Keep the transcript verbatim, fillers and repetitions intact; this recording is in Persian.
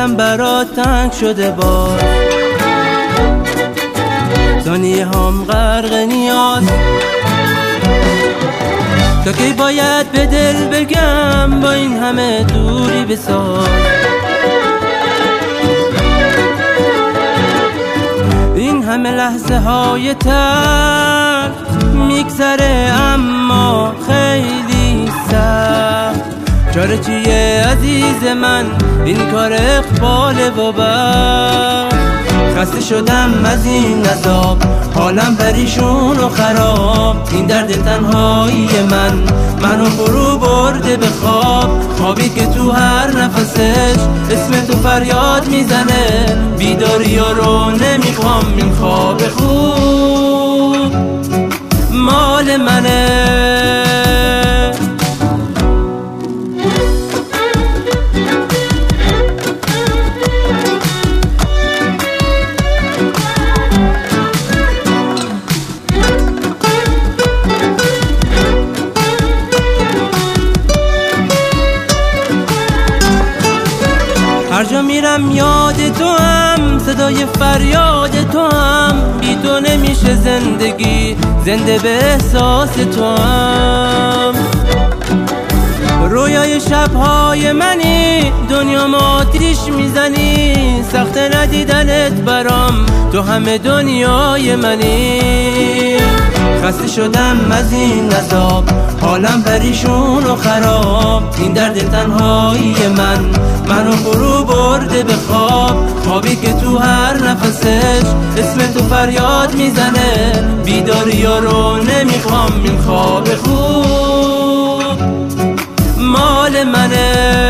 دلم برات تنگ شده باز، ثانیه هم غرق نیاز. تا کی باید به دل بگم با این همه دوری بساز؟ این همه لحظه های تر میگذره اما خیلی سخت. چاره چیه عزیز من این کار اقباله و بر. خسته شدم از این عذاب، حالم پریشون و خراب. این درد تنهایی من منو فرو برده به خواب. خوابی که تو هر نفسش اسم تو فریاد میزنه. بیداری ها رو نمیخوام، این خواب خوب مال منه. هر جا میرم یاد تو هم، صدای فریاد تو هم. بی تو نمیشه زندگی، زنده به احساس تو هم. رویای شبهای منی، دنیا ما آتیش میزنی. سخت ندیدنت برام، تو همه دنیای منی. خسته شدم از این عذاب، حالم پریشون و خراب. این درد تنهایی من منو فرو برده به خواب. خوابی که تو هر نفسش اسم تو فریاد میزنه. بیداری ها رو نمیخوام، این خواب خوب مال منه.